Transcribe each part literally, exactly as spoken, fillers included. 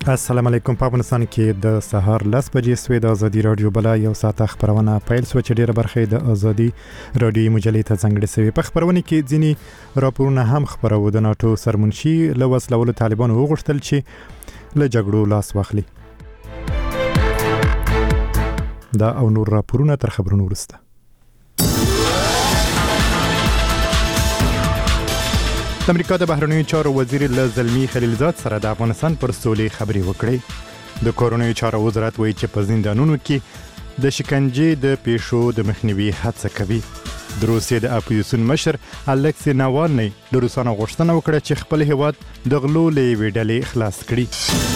السلام علیکم. په افغانستان کې د سهار لس بجې سوې د ازادي رادیو بلا یو ساعت خبرونه پیل سو چې ډیره برخه د ازادي رادیو مجلې ته ځانګړې سوي. په خبرونه کې ځینی راپورونه هم خبرو د ناتو سرمنشي له وسلولو طالبان وغوښتل چې له جګړو لاس واخلي. دا او نور راپورونه تر خبرونو وروسته. د امریکا د بهرنیو چارو وزیر له زلمی خلیلزاد سره د افغانستان پر سولې خبرې وکړې. د کورونیو چارو وزارت وایي چې په زندانونو کې د شکنجې د پیښو د مخنیوي هڅه کوي. د روسیې د اپوزیسیون مشر الکسی ناوالنی د روسانو غوښتنه وکړه چې خپل هیواد د غلو له یوې ډلې خلاص کړي.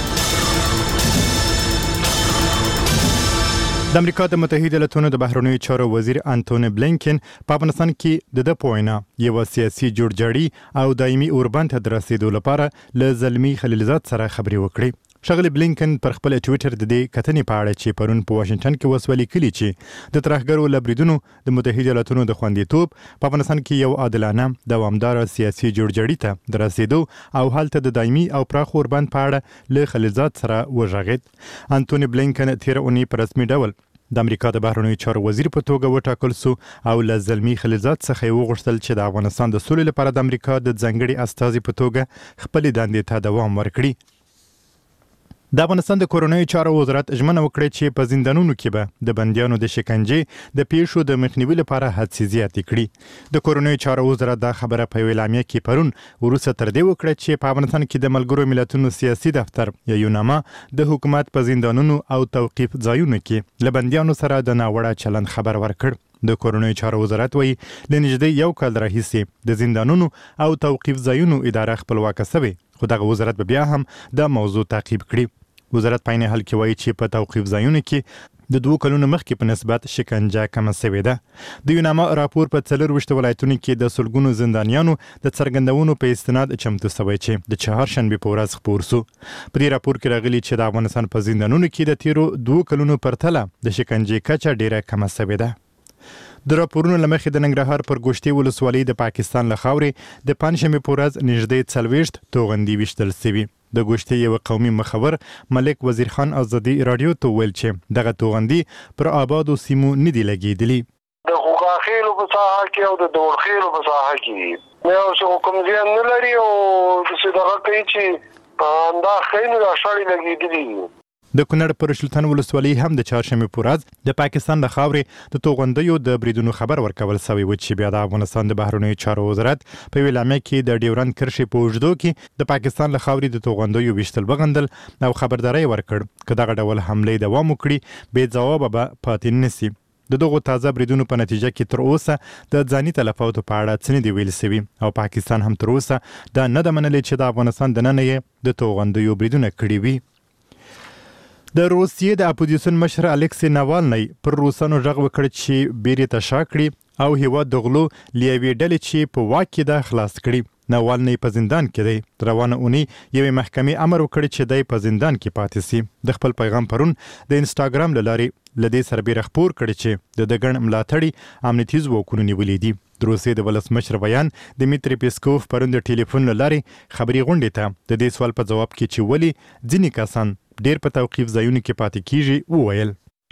د امریکا د متحده ایالاتونو د بهرنیو چارو وزیر انټونی بلینکن په افغانستان کې د د پوینا یو سیاسي جوړجاړي او دایمي اوربند ته رسیدو لپاره له زلمی خلیلزاد سره خبرې وکړې. شغلی بلینکن پر خپل ټوئیټر د دې کتنې په اړه چې پرون په واشنگټن کې وسولې کلی چې د ترهګرو لبریدونو د متحده ایالاتونو د خوندیتوب په افغانستان کې یو عادلانه دوامدار سیاسي جوړجاړي ته رسیدو او حالت د دایمي او پراخ اوربند په اړه له خلیلزاد سره وژغید. انټونی بلینکن تیر اونۍ په رسمي ډول د امریکا د بهرنیو چارو وزیر په توګه وټاکل سو او له زلمی خلیلزاد څخه یې وغوښتل چې د افغانستان د سولې لپاره د امریکا د ځانګړي استازي په توګه خپل دندې ته دوام ورکړي. د افغانستان د کورونیو چارو وزارت ژمنه وکړه چې په زندانونو کې به د بندیانو د شکنجې د پیښو د مخنیوي لپاره هڅې زیاتې کړي. د کورونیو چارو وزارت دا خبره په اعلامیه کې پرون وروسته تر دې وکړه چې په افغانستان کې د ملګرو ملتونو سیاسي دفتر یا یوناما د حکومت په زندانونو او توقیف ځایونو کې له بندیانو سره د ناوړه چلند خبر ورکړ. د کورونیو چارو وزارت وایي له نږدې یو کال راهیسې د زندانونو او توقیف ځایونو اداره خپلواکه شوې، خو دغه وزارت به بیا هم د موضوع تعقیب کړي. وزارت په عین حال کې وایي چې په توقیف ځایونو کې د دوه کلونو مخکې په نسبت شکنجه کمه شوې ده. د یوناما راپور په څلورویشت ولایتونو کې د سلګونو زندانیانو د څرګندونو په استناد چمتو شوی چې د چهارشنبې په ورځ خپور سو. په دې راپور کې راغلي چې د افغانستان په زندانونو کې د تیرو دوه کلونو پرتله د شکنجې کچه ډیره کمه شوې ده. د راپورونو له مخې د ننګرهار پر ګوشتي ولسوالۍ د پاکستان له خاورې د پنجشنبې په ورځ نږدې څلوېښت توغندي ویشتل شوي. د ګوشتي یو قومي مخور ملک وزیر خان ازادي رادیو ته ویل چې دغه توغندي پر آبادو سیمو نه دی لګېدلي. د غوغاخیلو په ساحه کې او د دوړخیلو په ساحه کې نو څه کوم ځای نه لري او څه دغه کوي چې په اندا خینو د شړې لګېدلي. د کونړ پر شلتن ولسوالۍ هم د چهارشنبې په ورځ د پاکستان له خاورې د توغندیو د بریدونو خبر ورکول شوی و چې بیا د افغانستان د بهرنیو چارو وزارت په یوه اعلامیه کې د ډیورند کرښې په اوږدو کې د پاکستان له خاورې د توغندیو ویشتل وغندل او خبرداری ورکړ که دغه ډول حملې دوام وکړي بې ځوابه به پاتې نه سي. د دغو تازه بریدونو په نتیجه کې تر اوسه د ځاني تلفاتو په اړه څه نه دي ویل شوي او پاکستان هم تر اوسه دا نه ده منلې چې د افغانستان دننه یې د توغندیو بریدونه کړي وي. د روسیې د اپوزیسیون مشر الکسی ناوالنی پر روسانو غږ وکړ چې بیرې ته شا کړي او هیواد د غلو له یوې ډلې چې په واک کې ده خلاص کړي. ناوالنی په زندان کې دی. تر روانه اونۍ یوې محکمې امر وکړ چې دی په زندان کې پاتې سي. د خپل پیغام پرون د انسټاګرام له لارې له دې سره بیره خپور کړي چې د دګن ملاتړي امنیتي ځواکونو نیولي دي. د روسیې د ولسمشر بیان دمیتری پیسکوف پرون د ټلیفون له لارې خبري غونډې ته د دې سوال په ځواب کې چې ولې ځینې کسان ډیر په توقیف ځایونو کې پاتې کیږي وویل.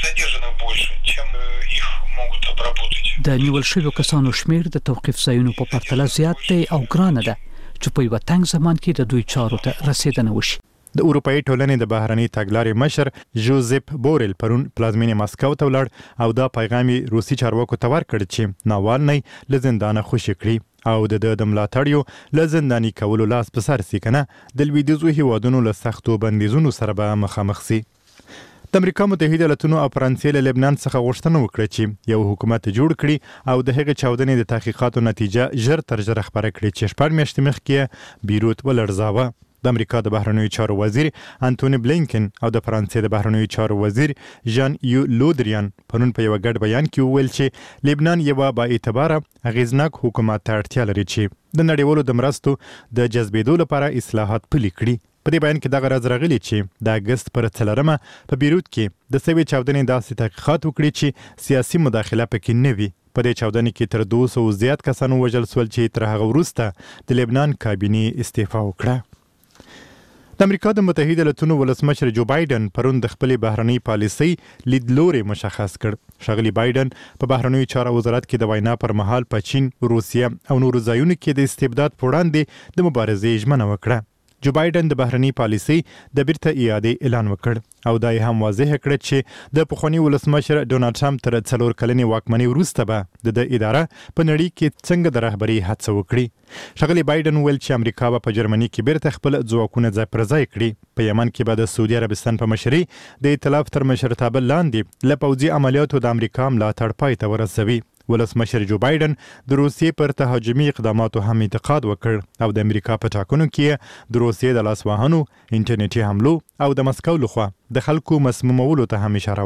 د نیول شویو کسانو شمیر د توقیف ځایونو په پرتله زیات دی او ګرانه ده چې په یوه تنګ زمان کې د دوی چارو ته رسیدنه وشي. د اروپایي ټولنې د بهرني تګلارې مشر جوزیپ بورل پرون پلازمینې ماسکو ته ولاړ او دا پیغام روسي چارواکو ته ورکړ چې ناوالنی له زندانه خوشي کړي او د د ملاتړیو له زنداني کولو لاس په سر سي کنه د لویدیځو هیوادونو له سختو بندیزونو سره به مخامخ سي. د امریکا متحده ایالاتونو او فرانسې له لبنان څخه غوښتنه وکړه چې یو حکومت جوړ کړي او د هغې چاودنې د تحقیقاتو نتیجه ژر تر ژره خپره کړي چې شپږ میاشتې مخکې بیروت ولړزاوه. د امریکا د بهرنیو چارو وزیر انټونی بلینکن او د فرانسې د بهرنیو چارو وزیر ژان یو لودریان پرون په یو ګډ بیان کې وویل چې لبنان یو با اعتباره اغیزناک حکومت ته اړتیا لري چې د نړیوالو د مرستو د جذبېدو لپاره اصلاحات پلي کړي. په دې بیان کې دغه راز راغلی چې د اګست پر څلورمه په بیروت کې د سوي چاودنې داسې تحقیقات وکړي چې سیاسي مداخله پکې نه وي. په دې چاودنې کې تر دوه سوو زیات کسانو وژل شول چې تر هغه وروسته د لبنان کابینې استعفا وکړه. د امریکا د متحده ایالاتونو ولسمشر جو بایدن پرون د خپل بهرنۍ پالیسۍ لیدلوري مشخص کړ. ښاغلي بایدن په بهرنیو چارو وزارت کې د وینا پر مهال په چین، روسیه او نورو ځایونو کې د استبداد په وړاندې د مبارزې ژمنه وکړه. جو بایدن د بهرنۍ پالیسۍ د بیرته اعادې اعلان وکړ او دا یې هم واضح کړه چې د پخواني ولسمشر ډونالډ ټرمپ تر څلور کلنې واکمنۍ وروسته به د اداره په نړۍ کې څنګه د رهبرۍ هڅه وکړي. ښاغلي بایدن ویل چې امریکا به په جرمني کې بیرته خپل ځواکونه ځای پر ځای کړي. په یمن کې به د سعودي عربستان په مشرۍ د ائتلاف تر مشرتابه لاندې له پوځي عملیاتو د امریکا ملاتړ پای ته ورسوي. ولسمشر جو بایدن د روسیې پر تهاجمي اقداماتو هم انتقاد وکړ او د امریکا په ټاکنو کې د روسیې د لاس وهنو، انټرنیټي حملو او د مسکو لخوا د خلکو مسمومولو ته هم اشاره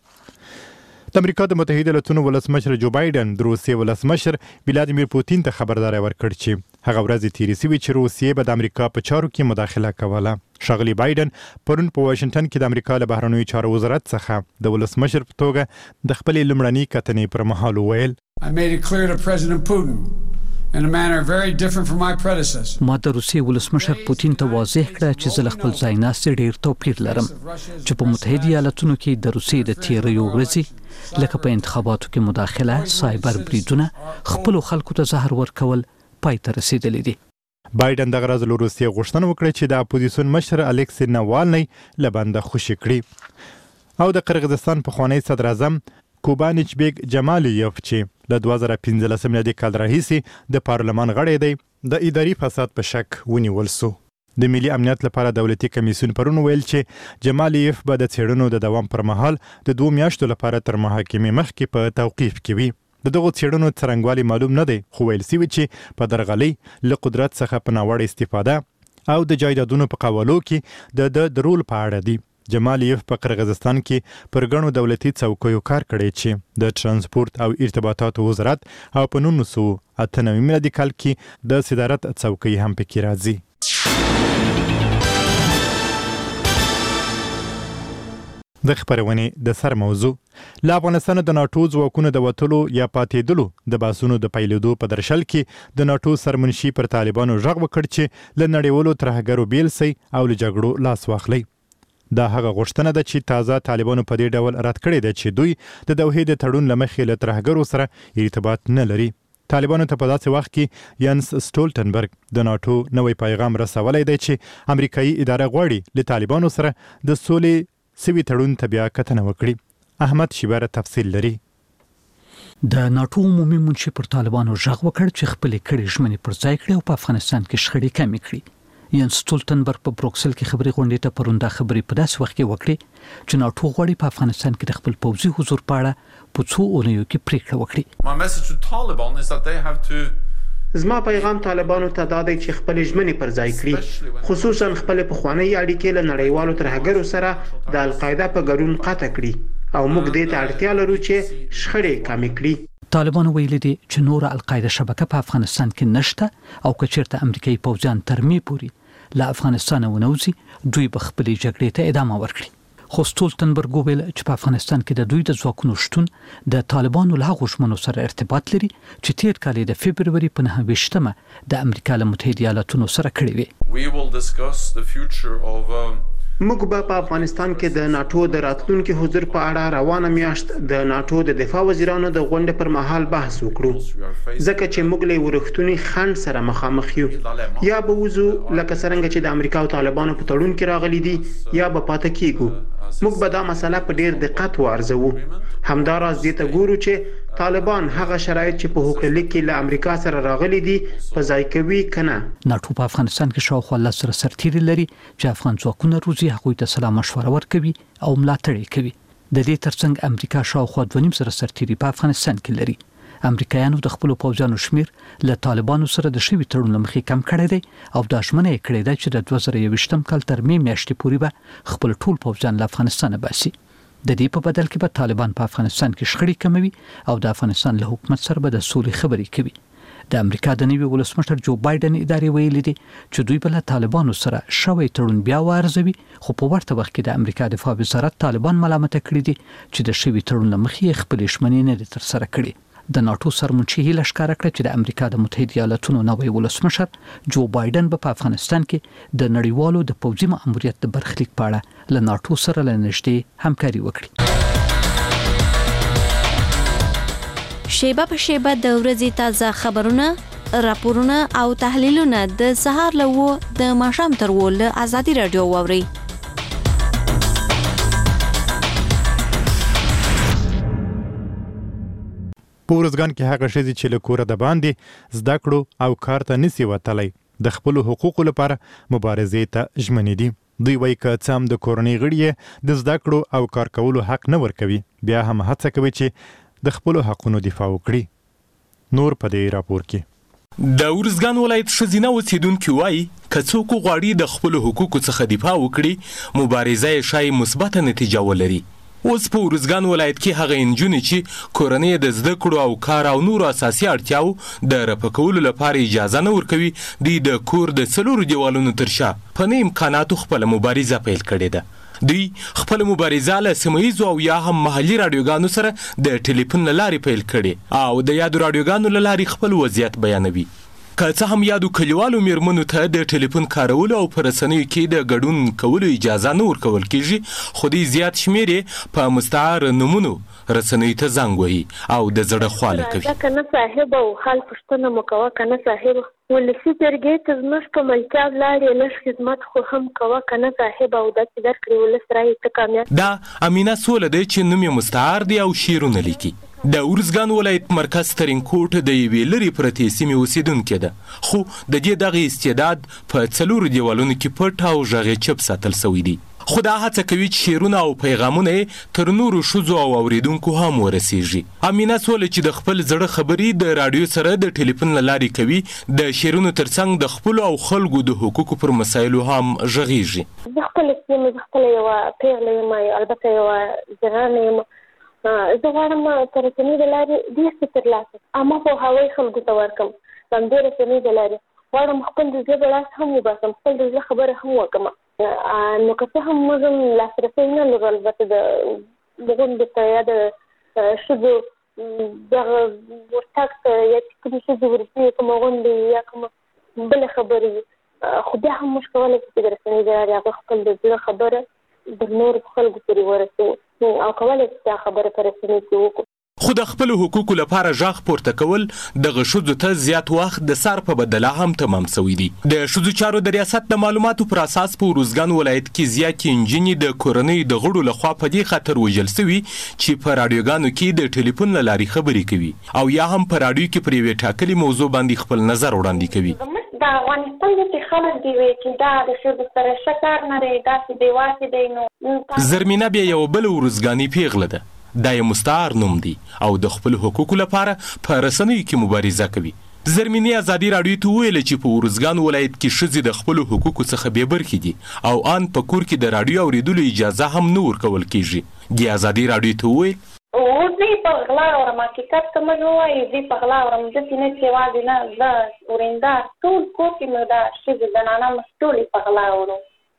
وکړه. د امریکا د متحده ایالاتونو ولسمشر جو بایدن د روسیې ولسمشر ولادیمیر پوتین ته خبرداری ورکړ چې هغه ورځ تیرې شوې چې روسیې به د امریکا په چارو کې مداخله کوله. ښاغلي بایدن پرون په واشنگټن کې د امریکا له بهرنیو چارو وزارت څخه د ولسمشر په توګه د خپلې لومړنۍ کتنې پر مهال وویل I made it clear to President Putin in a manner very different from my predecessor. ما د روسیې ولسمشر پوتین ته واضح کړه چې زه له خپل ځای ناستې ډېر توپیر لرم چې په متحده ایالاتونو کې د روسیې د تیریو ورځې لکه په انتخاباتو کې مداخله، سایبر بریدونه، خپلو خلکو ته زهر ورکول پای ته رسیدلی دي. بایدن دغه ورځ له روسیې غوښتنه وکړه چې د اپوزیسیون مشر الکسی ناوالنی له بنده خوشي کړي او د قرغیزستان پخوانی صدر اعظم کوبانیچ بیګ جمالیوف چې له دوه زره پنځلسم میلادي کال راهیسې د پارلمان غړی دی د اداري فساد په شک ونیول سو. د ملي امنیت لپاره دولتي کمیسیون پرون ویل چې جمالیوف به د څېړنو د دوام پر مهال د دوه میاشتو لپاره تر محاکمې مخکې په توقیف کې وي. د دغو څېړنو څرنګوالی معلوم نه دی، خو ویل سوي چې په درغلۍ، له قدرت څخه په ناوړه استفاده او د جایدادونو په قولو کې د د رول په اړه دي. جمالیوف په قرغیزستان کې پر ګڼو دولتي څوکیو کار کړی چې د ترانسپورت او ارتباطاتو وزارت او په نولس سوه اته نوي میلادي کال کې د صدارت څوکۍ هم پکې راځي. د خبرونې د سر موضوع له افغانستان د ناټو ځواکونو د وتلو یا پاتېدلو د باسونو د پیلېدو په درشل کې د ناټو سرمنشي پر طالبانو غږ وکړ چې له نړیوالو ترهګرو بیل سي او له جګړو لاس واخلي. دا هغه غوښتنه ده چې تازه طالبانو په دې ډول رد کړې ده چې دوی د دوحې د تړون له مخې له ترهګرو سره ارتباط نه لري. طالبانو ته په داسې وخت کې ینس سټولټنبرګ د ناټو نوی پیغام رسولی دی چې امریکایي اداره غواړي له طالبانو سره د سولې سوي تړون ته بیا کتنه وکړي. احمد شیبر تفصیل لري. د ناټو عمومي منشي پر طالبانو غږ وکړ چې خپلې کړې ژمنې پر ځای کړي او په افغانستان کې شخړې کمې کړي. ینس سټولټنبرګ په بروکسل کې خبري غونډې ته پرون دا خبرې په داسې وخت کې وکړي چې ناټو غواړي په افغانستان کې د خپل پوځي حضور په اړه په څو اونیو کې پریکړه وکړي. My message to Taliban is that they have to زما پیغام طالبانو ته دا دی چې خپل ژمنې پر ځای کړي، خصوصا خپل پخوانی اړیکې له نړیوالو ترهګرو سره د القاعده په ګډون قطع کړي او موږ دې ته اړتیا لرو چې شخړې کمې کړي. طالبانو ویلي دي چې نور القاعده شبکه په افغانستان کې نشته او که چیرته امریکایي پوځیان ترمیم پوري له افغانستان ونوځي دوی به خپلې جګړې ته ادامه ورکړي. خو سټولټنبرګ ویل چې په افغانستان کې د دوی د ځواکونو شتون د طالبانو له هغو ژمنو سره ارتباط لري چې تیر کال د فبروري په نهه ویشتمه د امریکا له متحده ایالاتونو سره کړې وې. We will discuss the future of um... موږ به په افغانستان کې د ناټو د راتلونکي حضور په اړه روانه میاشت د ناټو د دفاع وزیرانو د غونډې پر مهال بحث وکړو، ځکه چې موږ له ورښتونی خنډ سره مخامخ یو. یا به وځو لکه څنګه چې د امریکا او طالبانو په تړون کې راغلي دي، یا به پاتې کیږو. موږ به دا مسله په ډیر دقت وارزوو. همداراز دې ته ګورو چې طالبان هغه شرایط چې په هوکړه کې له امریکا سره راغلي دي په ځای کوي کنه. ناټو په افغانستان کې شاوخوا لس سره سرتیري لري چې افغان ځواکونه روزي هغوی ته سلا مشوره ورکوي او ملاتړ کوي. د دې ترڅنګ امریکا شاوخوا دوه نیم سره سرتیري په افغانستان کې لري. امریکایانو د خپل پوځیانو شمیر له طالبانو سره د شوي تړون مخې کم کړی دی او دا ژمنه یې کړې ده چې د دوه زره یوویشتم کال تر مې میاشتې پورې به خپل ټول پوځیان له افغانستانه باسي. د دې په بدل کې به طالبان په افغانستان کې شخړې کموي او د افغانستان له حکومت سره به د سولې خبرې کوي. د امریکا د نوي ولسمشر جو بایدن ادارې ویلي دي چې دوی به له طالبانو سره شوی تړون بیا وارزوي، خو په ورته وخت کې د امریکا دفاع وزارت طالبان ملامت کړي دي چې د شوي تړون مخې خپل ژمنې نه دي ترسره کړي. د ناتو سرمنشي هیله ښکاره کړه چې د امریکا د متحده ایالاتونو نوی ولسمشر جو بایدن په افغانستان کې د نړیوالو د پوځي مأموریت د برخلیک په اړه له ناتو سره له نږدې همکاري وکړي. شیبه په شیبه د ورځې تازه خبرونه، راپورونه او تحلیلونه د سهار له و د ماښام تر و له ازادي رادیو واوري. په ورځګان کې هغه ښځې چې له کوره د باندې زده کړو او کار ته نسی وتلی د خپلو حقوقو لپاره مبارزې ته ژمنې دي. دوی وایي که څه هم د کورنۍ غړي د زده کړو او کار کولو حق نه ورکوي، بیا هم هڅه کوي چې د خپلو حقونو دفاع وکړي. نور په دې راپور کې د ورځګان ولایت ښځینه اوسیدونکي وایي که څوک غواړي د خپلو حقوقو څخه دفاع وکړي، مبارزه یې ښایي مثبته نتیجه ولري. اوس په ورځګان ولایت کې هغه نجونې چې کورنۍ د زده کړو او کار او نورو اساسي اړتیاو د رفع کولو لپاره اجازه نه ورکوي، دوی د کور د څلورو دیوالونو تر شا په نه امکاناتو خپله مبارزه پیل کړې ده. دوی خپل مبارزه له سیمه‌ییزو او یا هم محلي راډیوګانو سره د ټلیفون له لارې پیل کړې او د یادو راډیوګانو له لارې خپل وضعیت بیانوي. که څه هم یادو کلیوالو میرمنو ته د ټلیفون کارولو او په رسنیو کې د ګډون کولو اجازه نه ورکول کیږي، خو دوی زیات شمیر یې په مستعار نومونو رسنیو ته زنګ وهي او د زړه خواله کوي. کنه صاحب او حال پښتنه مکوه، کنه صاحب ولسی جرګې ته زموږ په ملکیا لاړې لږ خدمت خو هم کوه، کنه صاحب او داسې درکړي ولس رایې ته کامیاب. دا امینه سوله دی چې نوم یې مستعار دی او شعرونه لیکي. د ورځګان ولایت مرکز ترینکوټ د یوې لرې پرتې سیمې اوسیدونکې ده، خو د دې دغه استعداد په څلورو دیوالونو کې پټ او غږ چپ ساتل سوی دی. خو دا هڅه کوي چې شعرونه او پیغامونه تر نورو ښځو او اوریدونکو هم ورسیږي. امینه سوله چې د خپل زړه خبرې د راډیو سره د ټلیفون له لارې کوي، د شعرونو ترڅنګ د خپلو او خلکو د حقوقو پر مسایلو هم غږیږي. زه خپله یم، زه خپله یوه پیغله یم، البته یوه زنانه یم. زه غواړم په رسنۍ د لارې ډېر څه ترلاسه کړم، عامه پوهاوی خلکو ته ورکړم. په همدې رسنۍ د لارې غواړم خپل د زړه لاس هم وباسم، خپل د زړه خبره هم وکړم. نو که څه هم موږ هم لاسرسی نه لرو البته د غونډې ته یا د ښځو دغه ورتګ ته یا چې کومې ښځې ورځي کومه غونډې یا کومه بله خبرې، خو بیا هم موږ کولی شو چې د رسنۍ د لارې هغه خپل د زړه خبره د نورو خلکو پورې ورسوو او کولی شو چې دا خبره په رسنۍ کې وکړو. خو د خپل حقوقو لپاره ژغ پورته کول دغه ښځو ته زیات وخت د سر په بدله هم تمام سوی دی. د ښځو چارو د ریاست د معلوماتو پر اساس په ورځګان ولایت کې زیاتې نجونې د کورنۍ د غړو لخوا په دې خاطر وژل سوي چې په راډیوګانو کې د ټلیفون له لارې خبرې کوي او یا هم په راډیو کې پر یوې ټاکلې موضوع باندې خپل نظر وړاندې کوي. د افغانستان چې خلک دی وایي چې دا د ښځو سره ښه کار نه دی، داسې بې واسې دی. نو زرمینه بیا یوه بله ورځګانۍ پیغله ده، دا یې مستعار نوم دی او د خپل حقوقو لپاره په رسنیو کې مبارزه کوي. زرمینې ازادي راډیو ته وویل چې په ورځګان ولایت کې ښځې د خپلو حقوقو څخه بې برخې دي او ان په کور کې د راډیو اورېدلو اجازه هم نه ورکول کیږي. دې ازادي راډیو ته وویل زه په غلا اورم، حقیقت که موږ ووایو زه په غلا اورم، داسې نه چې یوازې نه زه ورېندار ټول کور کې مو دا ښځې زنانه موږ ټولې په غلا اورو.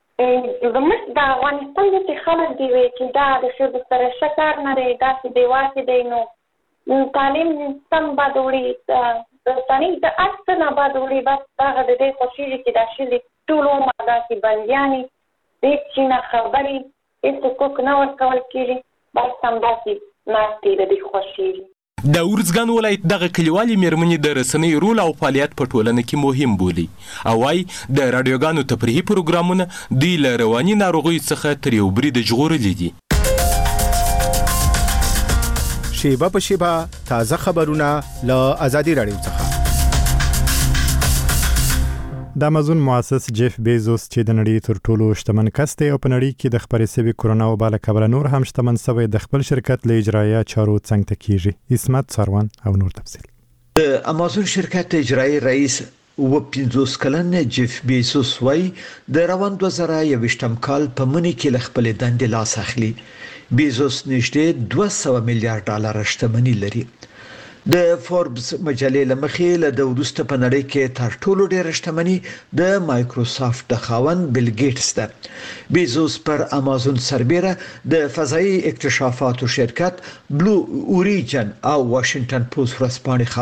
زموږ د افغانستان چې خلک دی وایي چې دا د ښځو سره ښه کار نه دی، داسې بې واسې دی. نو تعلیم سم باید وړي، رسنۍ د هر څه نه باید وړي، بس هغه د دې خوښېږي چې دا ښځې ټول عمر داسې بندیانې هېڅ شي نه خبرې، هېڅ حقوق نه ورکول کېږي، بس همداسې ناستې د دې خوښېږي. د ورځګان ولایت دغه کلیوالي میرمنې د رسنۍ رول او فعالیت په ټولنه کې مهم بولي او وايي د راډیوګانو تفریحي پروګرامونه دوی له رواني ناروغیو څخه تر یو بریده ژغورلي دي. شیبه په شیبه تازه خبرونه له ازادي راډیو څخه. د امازون مؤسس جیف بیزوس چې د نړۍ تر ټولو شتمن کس دی او په نړۍ کې د خپرې شوې کرونا وبا له کبله نور هم شتمن شوی، د خپل شرکت له اجرایه چارو څنګ ته کیږي. اسمت ساروان او نور تفصیل. د امازون شرکت اجرایی رئیس و پنځوس کلن جیف بیزوس وايي د روان دوه زره یوویشتم کال په مني کې له خپلې دندې لاس اخلي. بیزوس نږدې دوه سوه میلیارډ ډالر شتمني لري. د فوربس مجلې لمخې له د وروسته په نړۍ کې تر ټولو ډېر شتمني د مایکروسافت د خاوند بیل ګیټس ده. بیزوس پر امازون سربېره د فضایي اکتشافاتو شرکت بلو اوریجن او واشنگټن پوسټ ورځپاڼې